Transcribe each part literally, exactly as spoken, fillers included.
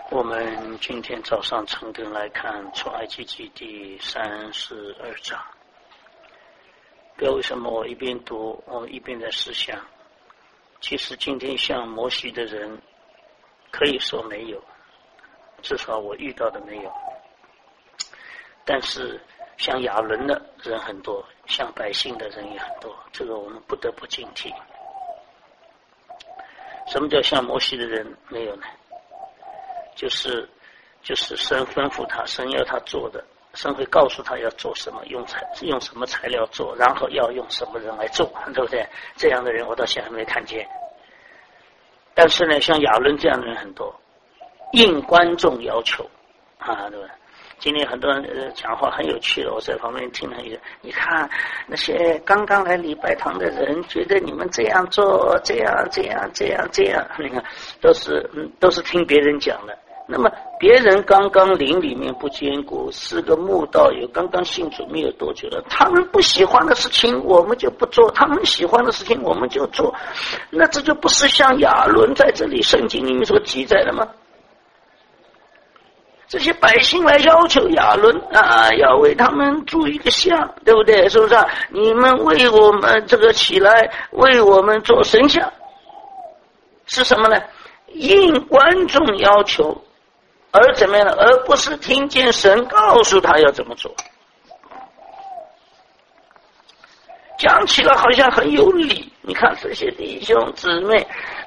我们今天早上晨更来看出埃及记第三十二章。不知道为什么我一边读，我一边在思想，其实今天像摩西的人可以说没有，至少我遇到的没有，但是像亚伦的人很多，像百姓的人也很多，这个我们不得不警惕。什么叫像摩西的人没有呢？就是就是神吩咐他，神要他做的，神会告诉他要做什么，用材用什么材料做，然后要用什么人来做，对不对？这样的人我到现在还没看见。但是呢，像亚伦这样的人很多，应观众要求啊，对吧？今天很多人、呃、讲话很有趣的，我在旁边听了一个，你看那些刚刚来礼拜堂的人，觉得你们这样做，这样这样这样这样，你看都是、嗯、都是听别人讲的。那么别人刚刚灵里面不坚固，是个慕道友，刚刚信主没有多久了，他们不喜欢的事情我们就不做，他们喜欢的事情我们就做，那这就不是像亚伦在这里圣经里面所记载的吗？这些百姓来要求亚伦啊，要为他们筑一个像，对不对？是不是啊？你们为我们这个起来，为我们做神像，是什么呢？应观众要求，而怎么样呢？而不是听见神告诉他要怎么做。讲起来好像很有理，你看这些弟兄姊妹，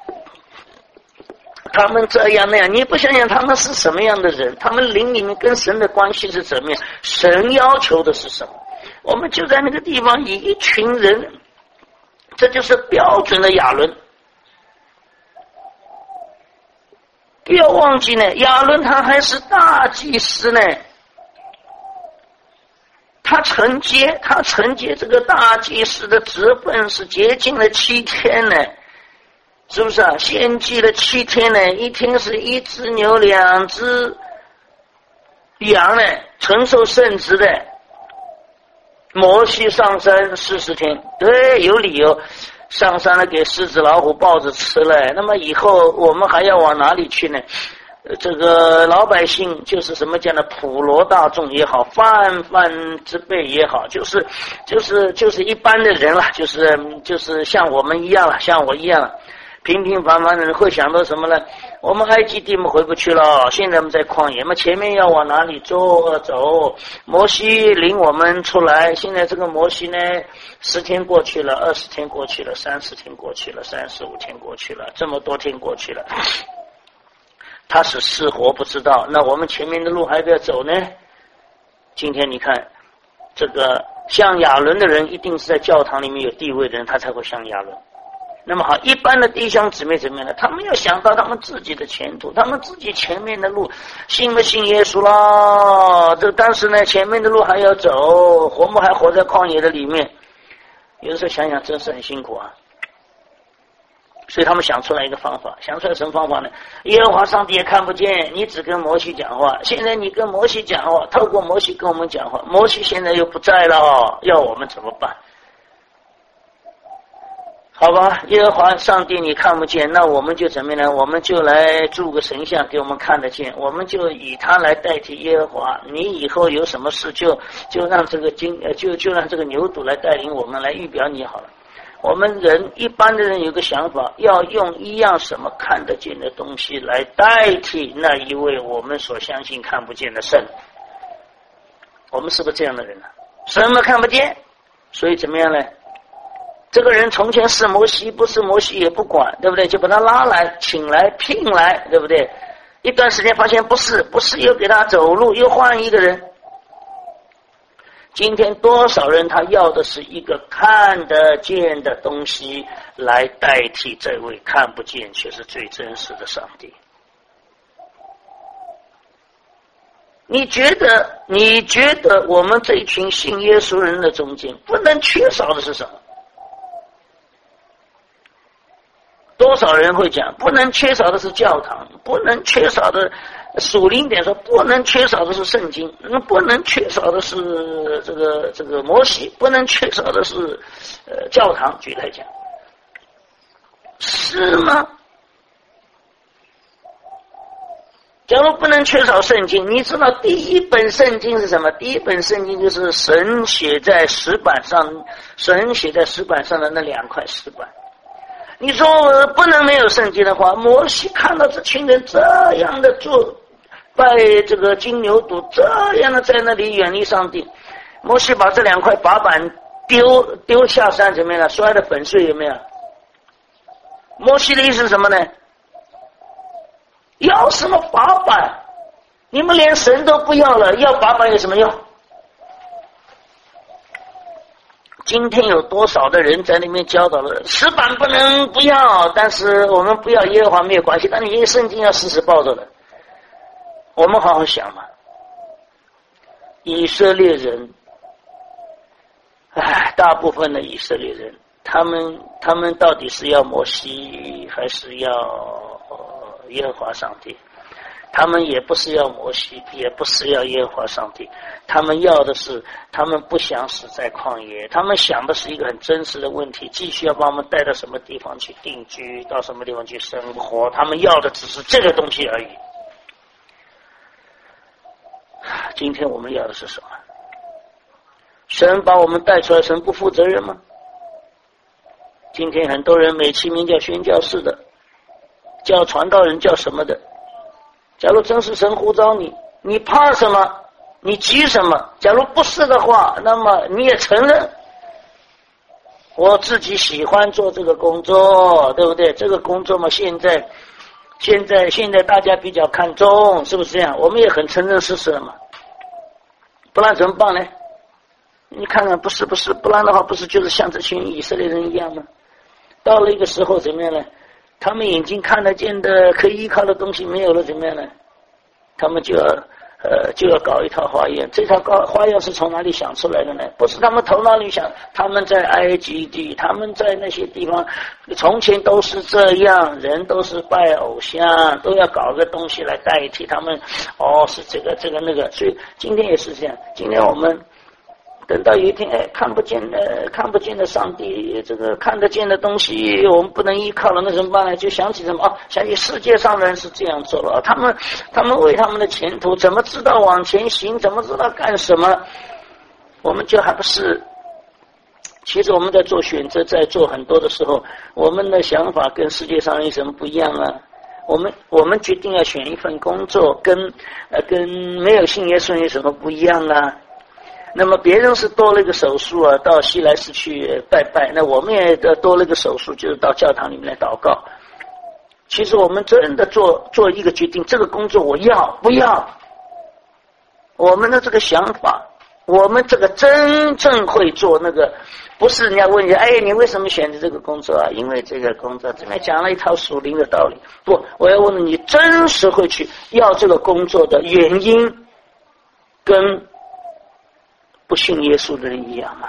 他们这样那样，你不想想他们是什么样的人？他们灵里面跟神的关系是怎么样？神要求的是什么？我们就在那个地方以一群人，这就是标准的亚伦。不要忘记呢，亚伦他还是大祭司呢，他承接他承接这个大祭司的职分是洁净了七天呢，是不是啊？献祭了七天呢，一天是一只牛两只羊呢，承受圣职的。摩西上山四十天，对，有理由。上山了给狮子老虎豹子吃了，那么以后我们还要往哪里去呢？这个老百姓就是什么讲的，普罗大众也好，泛泛之辈也好，就是就是就是一般的人了，就是就是像我们一样了，像我一样了，平平凡凡的人会想到什么呢？我们埃及地我们回不去了，现在我们在旷野嘛，前面要往哪里走走？摩西领我们出来，现在这个摩西呢，十天过去了，二十天过去了，三十天过去了，三十五天过去了，这么多天过去了，他是是活不知道，那我们前面的路还要走呢？今天你看，这个像亚伦的人，一定是在教堂里面有地位的人，他才会像亚伦。那么好，一般的弟兄姊妹怎么样呢？他们要想到他们自己的前途，他们自己前面的路，信不信耶稣啦？这但是呢，前面的路还要走，活不还活在旷野的里面。有的时候想想，真是很辛苦啊。所以他们想出来一个方法，想出来什么方法呢？耶和华上帝也看不见，你只跟摩西讲话。现在你跟摩西讲话，透过摩西跟我们讲话，摩西现在又不在了，要我们怎么办？好吧，耶和华上帝你看不见，那我们就怎么样呢？我们就来筑个神像给我们看得见，我们就以他来代替耶和华。你以后有什么事就就让这个金呃就就让这个牛犊来带领我们，来预表你好了。我们人一般的人有个想法，要用一样什么看得见的东西来代替那一位我们所相信看不见的神。我们是不是这样的人呢？什么看不见？所以怎么样呢？这个人从前是摩西，不是摩西也不管，对不对？就把他拉来，请来，聘来，对不对？一段时间发现不是，不是，又给他走路，又换一个人。今天多少人他要的是一个看得见的东西来代替这位看不见却是最真实的上帝。你觉得你觉得我们这一群信耶稣人的中间不能缺少的是什么？多少人会讲不能缺少的是教堂，不能缺少的属灵点说不能缺少的是圣经，不能缺少的是这个这个摩西，不能缺少的是呃教堂，举例来讲，是吗？ 假如不能缺少圣经，你知道第一本圣经是什么？第一本圣经就是神写在石板上，神写在石板上的那两块石板。你说不能没有圣经的话，摩西看到这群人这样的做拜这个金牛犊，这样的在那里远离上帝，摩西把这两块法板丢丢下山怎么样？摔得粉碎有没有？摩西的意思是什么呢？要什么法板？你们连神都不要了，要法板有什么用？今天有多少的人在那边教导了石板不能不要，但是我们不要耶和华没有关系，但你因为圣经要时时抱着的。我们好好想嘛，以色列人，唉，大部分的以色列人，他们他们到底是要摩西还是要耶和华上帝？他们也不是要摩西，也不是要耶和华上帝，他们要的是，他们不想死在旷野，他们想的是一个很真实的问题，继续要把我们带到什么地方去定居，到什么地方去生活，他们要的只是这个东西而已。今天我们要的是什么？神把我们带出来，神不负责任吗？今天很多人美其名叫宣教士的，叫传道人，叫什么的，假如真是神呼召你，你怕什么？你急什么？假如不是的话，那么你也承认我自己喜欢做这个工作，对不对？这个工作嘛，现在现在现在大家比较看重，是不是这样？我们也很承认事实了嘛，不然怎么办呢？你看看，不是不是，不然的话，不是就是像这群以色列人一样吗？到了一个时候怎么样呢？他们眼睛看得见的可以依靠的东西没有了，怎么样呢？他们就要呃就要搞一套花样。这套花样是从哪里想出来的呢？不是他们头脑里想，他们在埃及地，他们在那些地方，从前都是这样，人都是拜偶像，都要搞个东西来代替他们。哦，是这个这个那个，所以今天也是这样。今天我们等到有一天，哎，看不见的看不见的上帝，这个看得见的东西我们不能依靠了，那怎么办呢？就想起什么？哦，想起世界上的人是这样做了，他们他们为他们的前途怎么知道往前行，怎么知道干什么？我们就还不是。其实我们在做选择，在做很多的时候，我们的想法跟世界上有什么不一样啊？我们我们决定要选一份工作，跟呃跟没有信耶稣有什么不一样啊？那么别人是多了一个手术啊，到西来寺去拜拜，那我们也多了一个手术，就是到教堂里面来祷告。其实我们真的做做一个决定，这个工作我要不要？我们的这个想法，我们这个真正会做那个，不是人家问你，哎，你为什么选择这个工作啊？因为这个工作这边讲了一套属灵的道理。不，我要问你，真实会去要这个工作的原因，跟不信耶稣的人一样吗？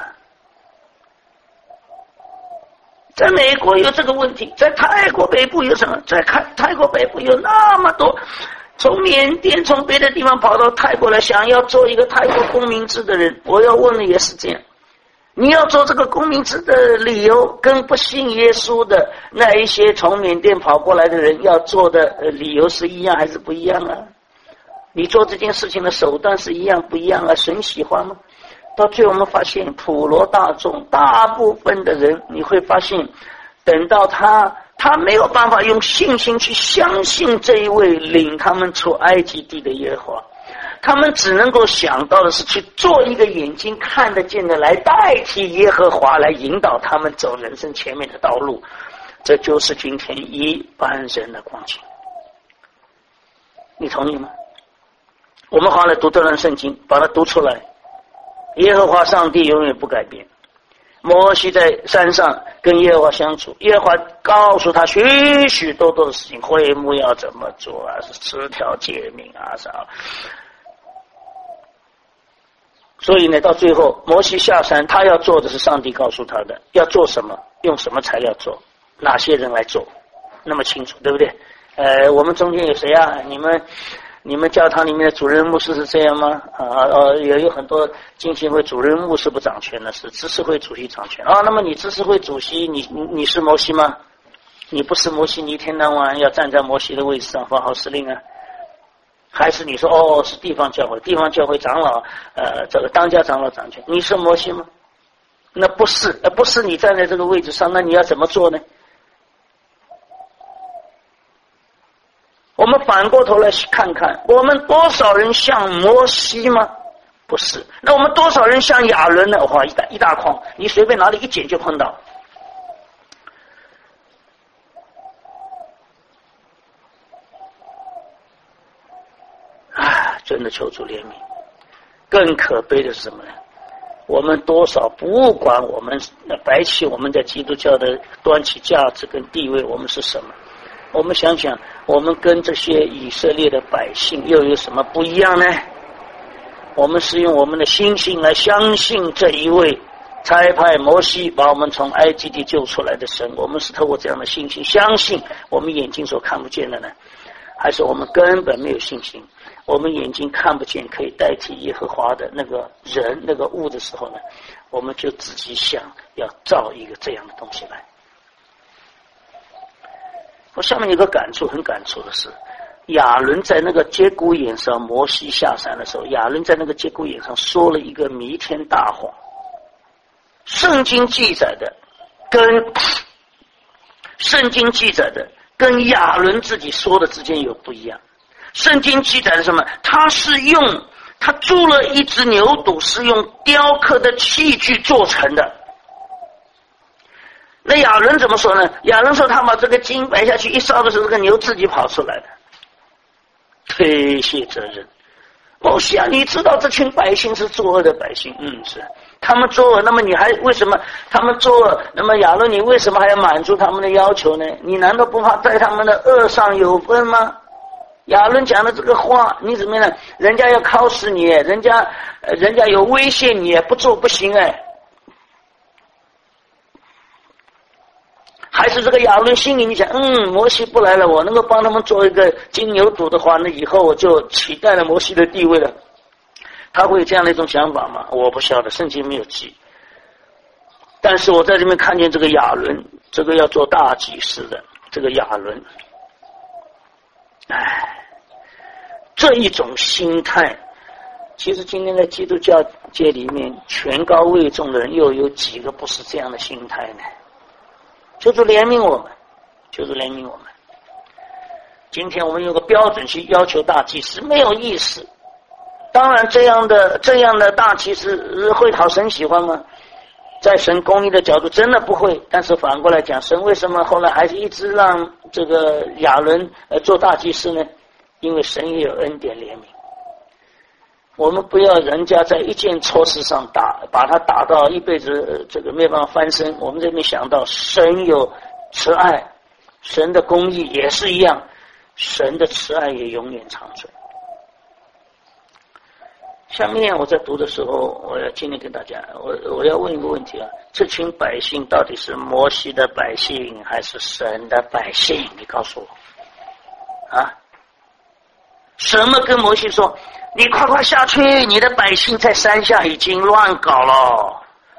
在美国有这个问题，在泰国北部有什么？在泰国北部有那么多从缅甸从别的地方跑到泰国来想要做一个泰国公民制的人，我要问的也是这样。你要做这个公民制的理由跟不信耶稣的那一些从缅甸跑过来的人要做的理由是一样还是不一样啊？你做这件事情的手段是一样不一样啊？神喜欢吗？到最后我们发现普罗大众大部分的人，你会发现等到他他没有办法用信心去相信这一位领他们出埃及地的耶和华，他们只能够想到的是去做一个眼睛看得见的来代替耶和华，来引导他们走人生前面的道路。这就是今天一般人的光景，你同意吗？我们好来读这段圣经，把它读出来。耶和华上帝永远不改变。摩西在山上跟耶和华相处，耶和华告诉他许许多多的事情，会幕要怎么做啊，是十条诫命啊啥。所以呢，到最后摩西下山，他要做的是上帝告诉他的，要做什么，用什么材料做，哪些人来做，那么清楚，对不对？呃，我们中间有谁啊？你们你们教堂里面的主任牧师是这样吗？啊呃，也有很多浸信会主任牧师不掌权的，是知识会主席掌权啊。那么你知识会主席，你你你是摩西吗？你不是摩西，你一天到晚要站在摩西的位置上发号施令啊。 还是你说哦是地方教会，地方教会长老呃这个当家长老掌权，你是摩西吗？那不是，呃不是你站在这个位置上，那你要怎么做呢？我们反过头来看看，我们多少人像摩西吗？不是。那我们多少人像亚伦呢？哇，一大一大筐，你随便哪里一捡就碰到。啊，真的求主怜悯。更可悲的是什么呢？我们多少不管我们摆起我们在基督教的端起价值跟地位，我们是什么？我们想想，我们跟这些以色列的百姓又有什么不一样呢？我们是用我们的心性来相信这一位差派摩西把我们从埃及地救出来的神，我们是透过这样的信心相信我们眼睛所看不见的呢？还是我们根本没有信心，我们眼睛看不见可以代替耶和华的那个人那个物的时候呢，我们就自己想要造一个这样的东西来。我下面有个感触，很感触的是，亚伦在那个节骨眼上，摩西下山的时候，亚伦在那个节骨眼上说了一个弥天大谎。圣经记载的跟圣经记载的跟亚伦自己说的之间有不一样。圣经记载的什么？他是用他铸了一只牛犊，是用雕刻的器具做成的。那亚伦怎么说呢？亚伦说他把这个金摆下去一烧的时候，这个牛自己跑出来的，推卸责任。摩西啊，你知道这群百姓是作恶的百姓，嗯，是他们作恶，那么你还为什么他们作恶？那么亚伦，你为什么还要满足他们的要求呢？你难道不怕在他们的恶上有分吗？亚伦讲的这个话，你怎么样呢？人家要考试你，人家呃人家有威胁你，不做不行哎。还是这个亚伦心里你想，嗯，摩西不来了，我能够帮他们做一个金牛犊的话，那以后我就取代了摩西的地位了。他会有这样的一种想法吗？我不晓得，圣经没有记。但是我在这边看见这个亚伦，这个要做大祭司的这个亚伦，唉，这一种心态，其实今天在基督教界里面权高位重的人，又有几个不是这样的心态呢？求主怜悯我们，求主怜悯我们。今天我们有个标准去要求大祭司，没有意思。当然，这样的这样的大祭司会讨神喜欢吗？在神公义的角度，真的不会。但是反过来讲，神为什么后来还是一直让这个亚伦呃做大祭司呢？因为神也有恩典怜悯。我们不要人家在一件错事上打，把他打到一辈子这个没办法翻身。我们这边想到神有慈爱，神的公义也是一样，神的慈爱也永远长存。下面我在读的时候，我要今天跟大家，我我要问一个问题啊：这群百姓到底是摩西的百姓还是神的百姓？你告诉我啊！什么跟摩西说？你快快下去，你的百姓在山下已经乱搞了。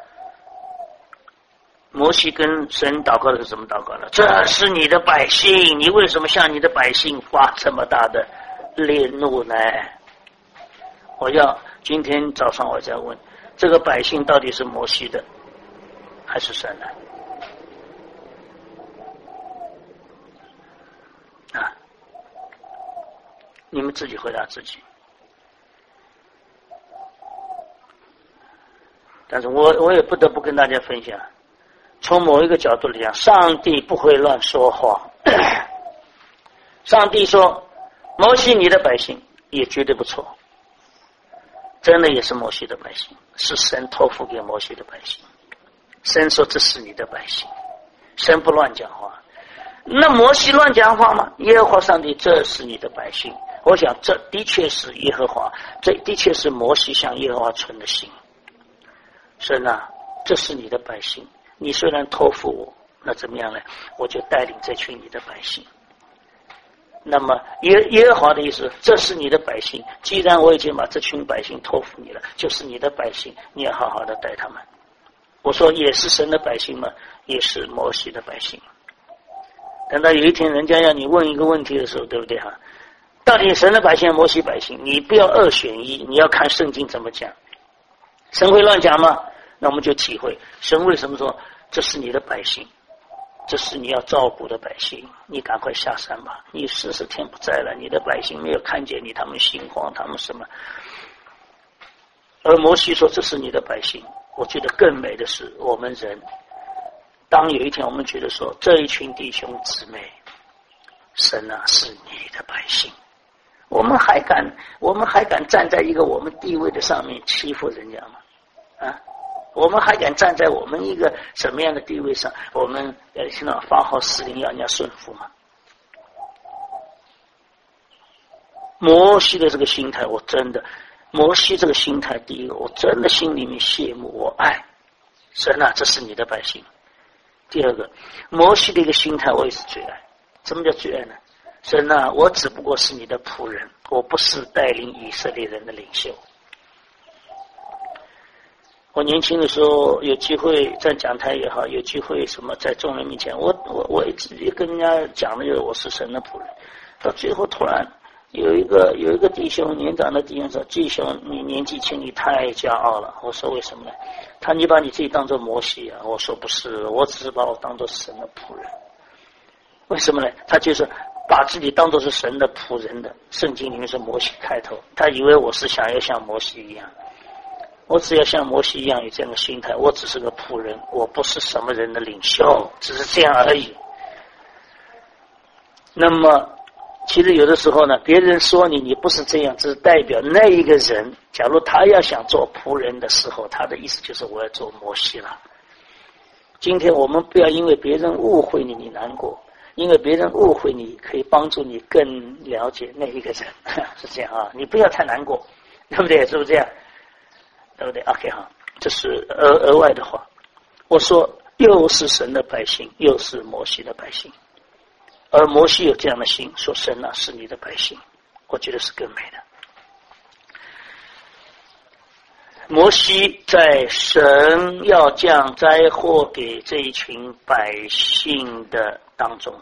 摩西跟神祷告的是怎么祷告的？这是你的百姓，你为什么向你的百姓发这么大的烈怒呢？我要今天早上我在问，这个百姓到底是摩西的还是神的？啊，你们自己回答自己。但是我我也不得不跟大家分享，从某一个角度来讲，上帝不会乱说话。上帝说摩西你的百姓也绝对不错，真的也是摩西的百姓，是神托付给摩西的百姓。神说这是你的百姓，神不乱讲话。那摩西乱讲话吗？耶和华上帝这是你的百姓。我想这的确是耶和华，这的确是摩西向耶和华存的心。神啊，这是你的百姓，你虽然托付我，那怎么样呢？我就带领这群你的百姓。那么耶耶和华的意思，这是你的百姓，既然我已经把这群百姓托付你了，就是你的百姓，你要好好的带他们。我说也是神的百姓吗？也是摩西的百姓。等到有一天人家要你问一个问题的时候，对不对哈？ 到底神的百姓摩西百姓，你不要二选一，你要看圣经怎么讲。神会乱讲吗？那我们就体会神为什么说这是你的百姓，这是你要照顾的百姓，你赶快下山吧，你四十天不在了，你的百姓没有看见你，他们心慌，他们什么。而摩西说这是你的百姓。我觉得更美的是我们人，当有一天我们觉得说这一群弟兄姊妹，神啊是你的百姓，我们还敢我们还敢站在一个我们地位的上面欺负人家吗？啊，我们还敢站在我们一个什么样的地位上，我们呃现在发号施令要人家顺服吗？摩西的这个心态，我真的摩西这个心态，第一个我真的心里面羡慕，我爱神啊，这是你的百姓。第二个，摩西的一个心态我也是最爱。什么叫最爱呢？神啊，我只不过是你的仆人，我不是带领以色列人的领袖。我年轻的时候有机会在讲台也好，有机会什么在众人面前，我我我直接跟人家讲的就是我是神的仆人。到最后突然有一个有一个弟兄，年长的弟兄说：“弟兄，你年纪轻，你太骄傲了。”我说：“为什么呢？”他你把你自己当作摩西啊？我说：“不是，我只是把我当作神的仆人。”为什么呢？他就是把自己当作是神的仆人的。圣经里面是摩西开头，他以为我是想要像摩西一样，我只要像摩西一样有这样的心态，我只是个仆人，我不是什么人的领袖，只是这样而已。那么其实有的时候呢，别人说你你不是这样，只是代表那一个人，假如他要想做仆人的时候，他的意思就是我要做摩西了。今天我们不要因为别人误会你你难过，因为别人误会你可以帮助你更了解那一个人，是这样啊，你不要太难过，对不对？是不是这样？对不对 ？OK 哈，这是额额外的话。我说又是神的百姓，又是摩西的百姓。而摩西有这样的心，说神啊是你的百姓，我觉得是更美的。摩西在神要降灾祸给这一群百姓的当中，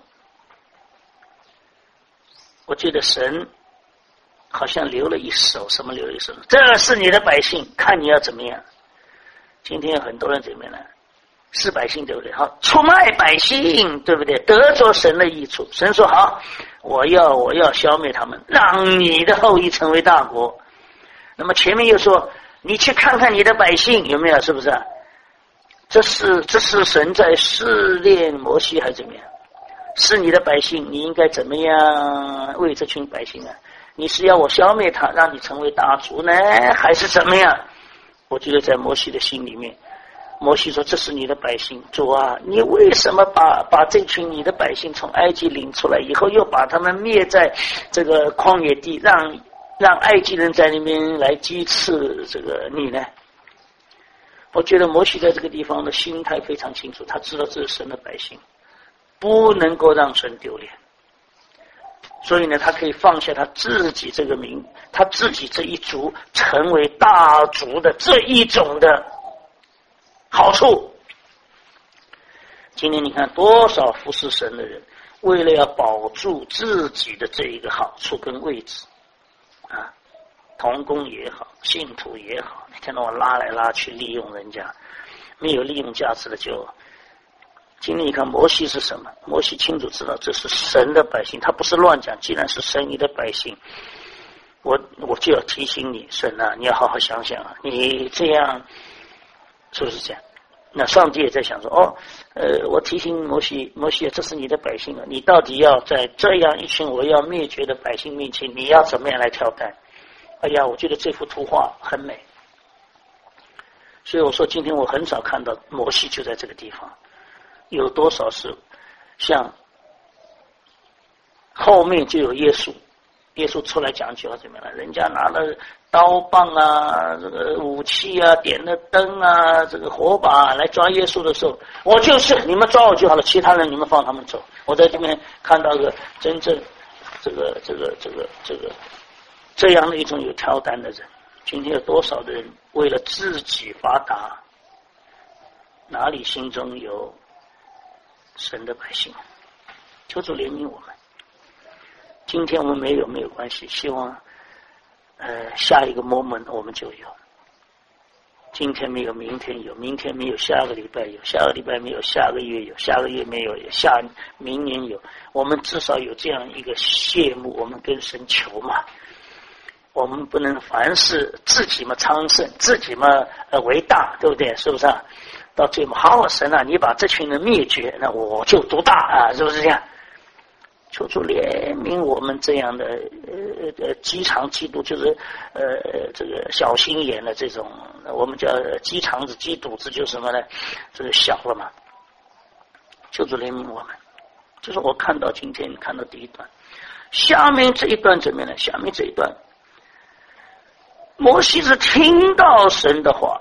我觉得神好像留了一手，什么留了一手？这是你的百姓，看你要怎么样。今天有很多人怎么样呢？是百姓对不对？好，出卖百姓对不对？得着神的益处。神说好，我要我要消灭他们，让你的后裔成为大国。那么前面又说，你去看看你的百姓有没有？是不是啊？这是这是神在试炼摩西还是怎么样？是你的百姓，你应该怎么样为这群百姓啊？你是要我消灭他，让你成为大族呢，还是怎么样？我觉得在摩西的心里面，摩西说：“这是你的百姓，主啊，你为什么把把这群你的百姓从埃及领出来以后，又把他们灭在这个旷野地，让让埃及人在那边来讥刺这个你呢？”我觉得摩西在这个地方的心态非常清楚，他知道这是神的百姓，不能够让神丢脸，所以呢，他可以放下他自己这个名，他自己这一族成为大族的这一种的好处。今天你看多少服侍神的人，为了要保住自己的这一个好处跟位置啊，同工也好，信徒也好，你看到我拉来拉去，利用人家，没有利用价值的就。今天你看摩西是什么？摩西清楚知道这是神的百姓，他不是乱讲。既然是神你的百姓，我我就要提醒你，神啊，你要好好想想啊，你这样是不是这样？那上帝也在想说，哦，呃，我提醒摩西，摩西，这是你的百姓啊，你到底要在这样一群我要灭绝的百姓面前，你要怎么样来挑担？哎呀，我觉得这幅图画很美，所以我说今天我很少看到摩西就在这个地方。有多少是像后面就有耶稣，耶稣出来讲句话怎么样了？人家拿了刀棒啊，这个武器啊，点了灯啊，这个火把来抓耶稣的时候，我就是你们抓我就好了，其他人你们放他们走。我在这边看到个真正这个这个这个这个这样的一种有挑担的人。今天有多少的人为了自己发达，哪里心中有神的百姓？求主怜悯我们。 今天我们没有没有关系，希望呃下一个 moment 我们就有。今天没有明天有，明天没有下个礼拜有，下个礼拜没有下个月有，下个月没有下明年有。我们至少有这样一个谢幕，我们跟神求嘛。我们不能凡事自己嘛昌盛，自己嘛呃为大，对不对？是不是啊？到最后，好好神啊，你把这群人灭绝，那我就独大啊，是不是这样？求主怜悯我们这样的呃呃鸡肠嫉妒，就是呃这个小心眼的这种，我们叫鸡肠子、鸡肚子，就是什么呢？这个小了嘛。求主怜悯我们。就是我看到今天看到第一段，下面这一段怎么样呢？下面这一段。摩西是听到神的话，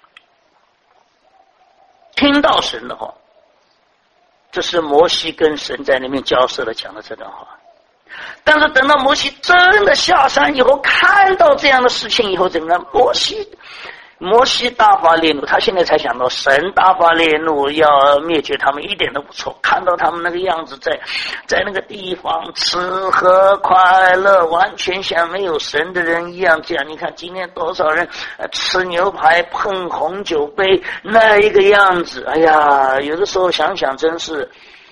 听到神的话，这是摩西跟神在那边交涉了讲的这段话。但是等到摩西真的下山以后，看到这样的事情以后，怎么样？摩西摩西大发烈怒，他现在才想到神大发烈怒要灭绝他们，一点都不错。看到他们那个样子，在在那个地方吃喝快乐，完全像没有神的人一样。这样，你看今天多少人吃牛排碰红酒杯那一个样子，哎呀，有的时候想想真是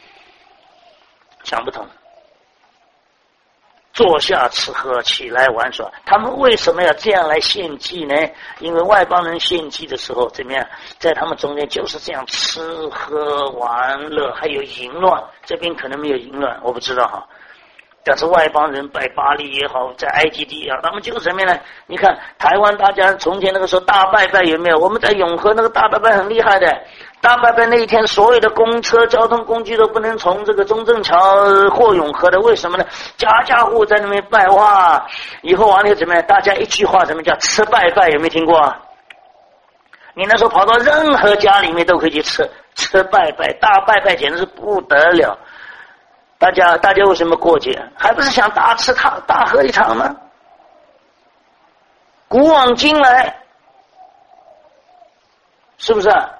想不通。坐下吃喝，起来玩耍，他们为什么要这样来献祭呢？因为外邦人献祭的时候怎么样，在他们中间就是这样吃喝玩乐，还有淫乱。这边可能没有淫乱，我不知道哈。但是外邦人拜巴力也好，在埃及地也好，他们就是什么呢？你看台湾大家从前那个时候大拜拜有没有？我们在永和那个大拜拜很厉害的，大拜拜那一天，所有的公车交通工具都不能从这个中正桥过永和的，为什么呢？家家户在那边拜，哇！以后完了怎么样？大家一句话怎么叫吃拜拜？有没有听过啊？你那时候跑到任何家里面都可以去吃吃拜拜，大拜拜简直是不得了。大家大家为什么过节？还不是想大吃大大喝一场吗？古往今来，是不是啊？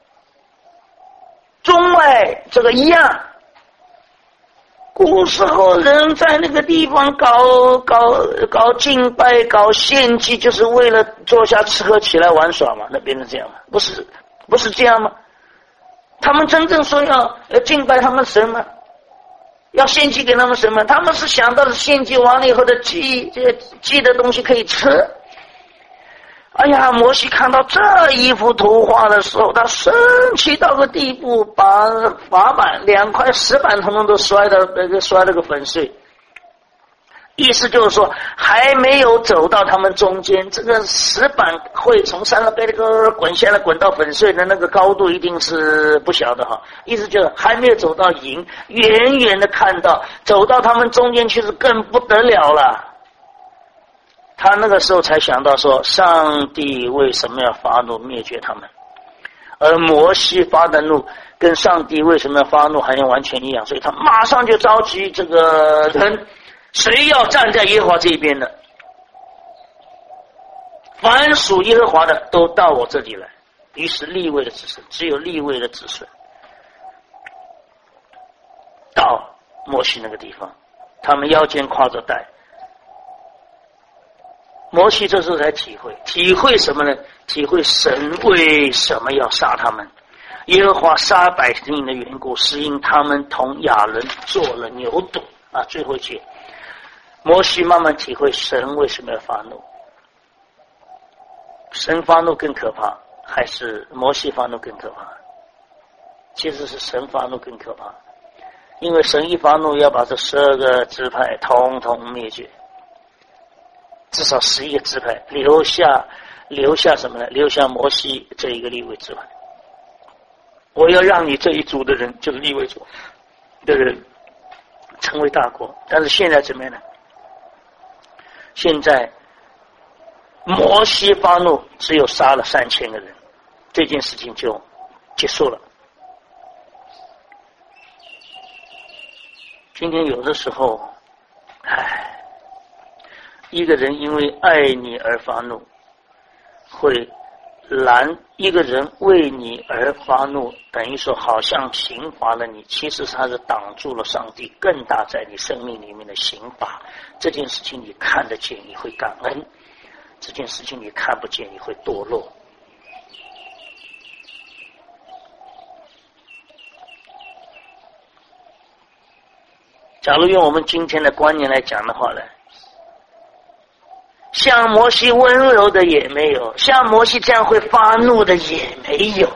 中外这个一样，古时候人在那个地方搞搞搞敬拜、搞献祭，就是为了坐下吃喝起来玩耍嘛，那变成这样了，不是不是这样吗？他们真正说要要敬拜他们神吗？要献祭给他们神吗？他们是想到了献祭完了以后的祭这祭的东西可以吃。哎呀，摩西看到这一幅图画的时候，他生气到个地步，把法板两块石板统统都摔到那个摔了个粉碎。意思就是说，还没有走到他们中间，这个石板会从山上被那个滚下来，滚到粉碎的那个高度一定是不小的哈。意思就是还没有走到营，远远的看到，走到他们中间去是更不得了了。他那个时候才想到说，上帝为什么要发怒灭绝他们？而摩西发的怒跟上帝为什么要发怒好像完全一样，所以他马上就召集这个人。谁要站在耶和华这一边的？凡属耶和华的都到我这里来。于是利未的子孙，只有利未的子孙到摩西那个地方，他们腰间挎着带。摩西这时候才体会，体会什么呢？体会神为什么要杀他们。耶和华杀百姓的缘故，是因他们同亚伦做了牛犊啊。最后一句，摩西慢慢体会神为什么要发怒。神发怒更可怕，还是摩西发怒更可怕？其实是神发怒更可怕，因为神一发怒要把这十二个支派统统灭绝，至少十一个支派，留下留下什么呢？留下摩西这一个利未支派。我要让你这一族的人，就是利未族的人，成为大国。但是现在怎么样呢？现在摩西发怒，只有杀了三千个人，这件事情就结束了。今天有的时候，唉，一个人因为爱你而发怒，会然一个人为你而发怒，等于说好像刑罚了你，其实他是挡住了上帝更大在你生命里面的刑罚。这件事情你看得见，你会感恩；这件事情你看不见，你会堕落。假如用我们今天的观念来讲的话呢，像摩西温柔的也没有，像摩西这样会发怒的也没有。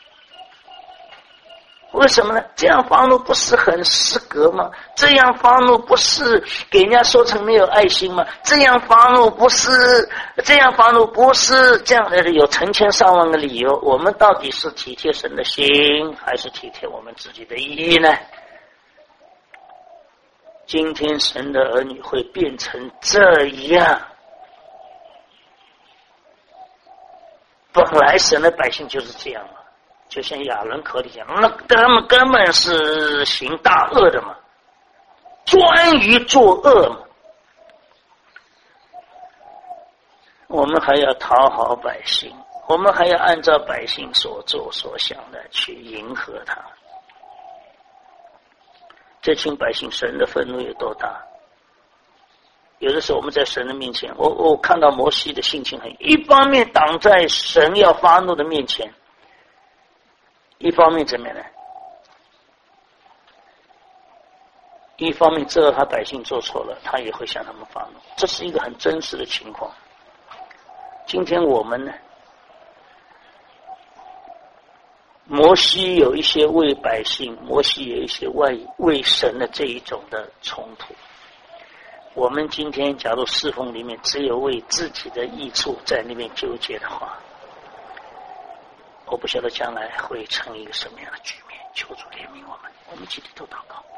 为什么呢？这样发怒不是很失格吗？这样发怒不是给人家说成没有爱心吗？这样发怒不是这样发怒不是这样的，有成千上万个理由。我们到底是体贴神的心，还是体贴我们自己的意呢？今天神的儿女会变成这样，本来神的百姓就是这样嘛，就像亚伦口里讲，那他们根本是行大恶的嘛，专于作恶嘛。我们还要讨好百姓，我们还要按照百姓所做所想的去迎合他。这群百姓神的愤怒有多大？有的时候我们在神的面前，我我看到摩西的性情很，一方面挡在神要发怒的面前，一方面怎么样呢？一方面知道他百姓做错了，他也会向他们发怒，这是一个很真实的情况。今天我们呢，摩西有一些为百姓，摩西有一些为为神的这一种的冲突。我们今天假如侍奉里面只有为自己的益处在那边纠结的话，我不晓得将来会成一个什么样的局面。求主怜悯我们，我们集体都祷告。